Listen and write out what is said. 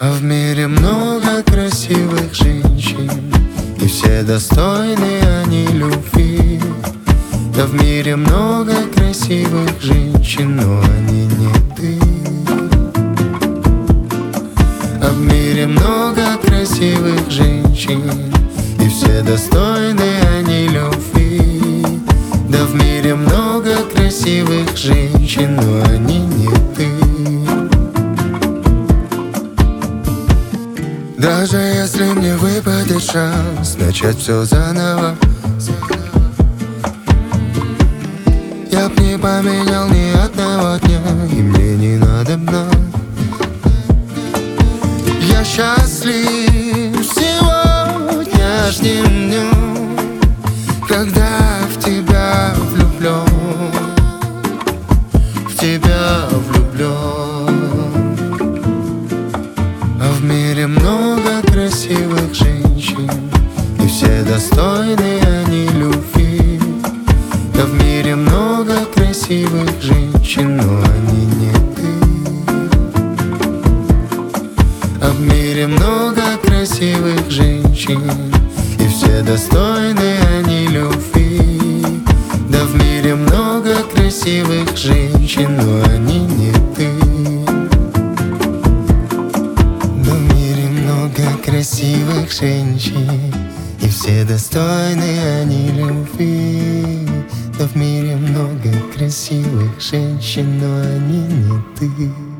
А в мире много красивых женщин, и все достойны они любви. Да в мире много красивых женщин, но они не ты. А в мире много красивых женщин, и все достойны они любви. Да в мире много красивых женщин, но они не ты. Даже если мне выпадет шанс начать все заново, я б не поменял ни одного дня, и мне не надобно. Я счастлив сегодняшним днем, когда в тебя влюблен, в тебя влюблен. А в мире много красивых женщин, и все достойны они любви. Да в мире много красивых женщин, но они не ты. А в мире много красивых женщин, и все достойны они любви. Да в мире много красивых женщин, но они не ты. Да в мире много красивых женщин, и все достойны они любви. Да в мире много красивых женщин, но они не ты.